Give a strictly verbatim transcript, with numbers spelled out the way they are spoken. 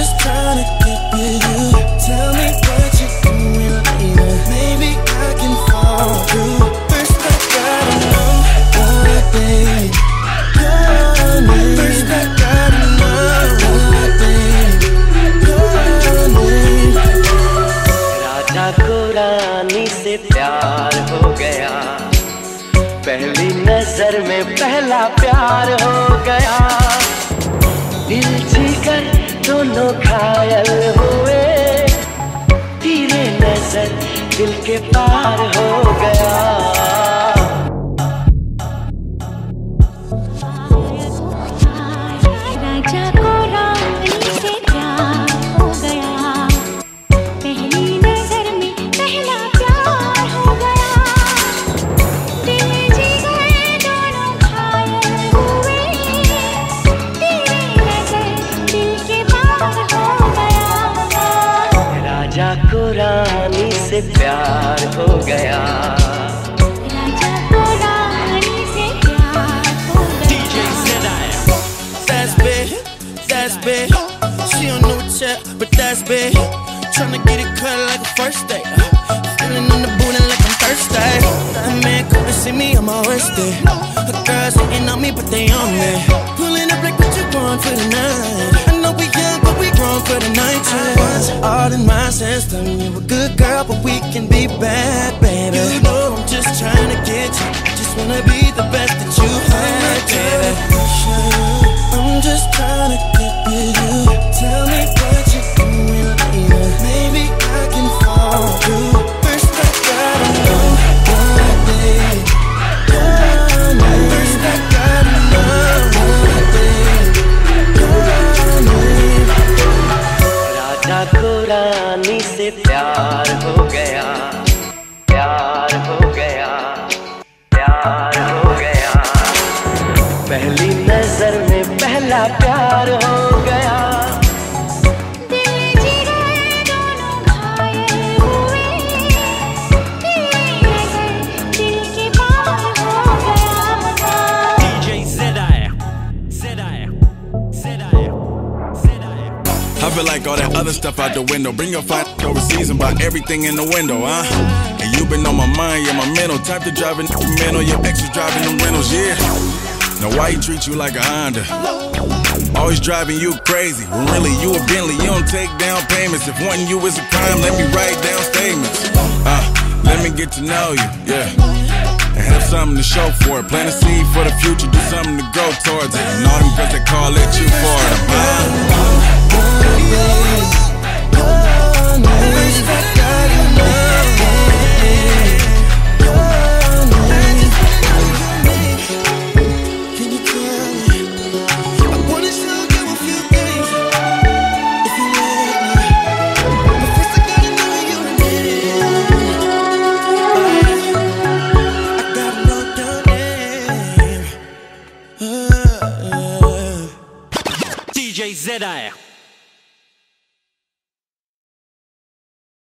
just trying to get with you. Tell me what you're doing later. Maybe I can fall through. First I gotta know what day your name. First I gotta know what day your name. राजा को रानी से प्यार हो गया, पहली नजर में पहला प्यार हो गया। दिल जीकर दोनों घायल हुए, तेरे नजर दिल के पार हो गया। राजा को रानी से प्यार हो गया, पहली नजर में पहला प्यार हो गया। दिल जिगर दोनों घायल हुए, तेरे नजर दिल के पार हो गया। राजा को रानी से प्यार हो गया। राजा को रानी से प्यार हो गया। That's big, that's big. She on new check, but that's big. Tryna get it cut like a first date. Feeling on the booty like I'm thirsty. A man come to see me on my worst day. The girls hating on me, but they on me. Pulling up like what you want for the night. I know we young, but we grown for the night. I was all in my system. You a good girl, but we can be bad, baby. You know I'm just trying to get you. Just wanna be the best that you had, baby. I'm just trying to get with you. Tell me what you're doing later. Maybe I can fall through. First I gotta know what day your name. First I gotta know what day your name. राजा को रानी से प्यार हो गया, प्यार हो गया, प्यार हो गया। पहली नजर में पहला प्यार हो गया। दिल जिगर दोनों घायल हुए, तेरे नजर दिल के पार हो गया। D J Zedire, Zedire, Zedire, Zedire. I feel like all that other stuff out the window. Bring your fine overseas and buy everything in the window, huh? And you been on my mind, yeah, my mental. Type to driving mental, your ex was driving them rentals, yeah. Now why he treat you like a Honda? Always driving you crazy, when really you a Bentley. You don't take down payments. If wanting you is a crime, let me write down statements. Uh, let me get to know you, yeah. And have something to show for it. Plant a seed for the future, do something to grow towards it. And all them girls that call it you for it, huh? D J Zedire.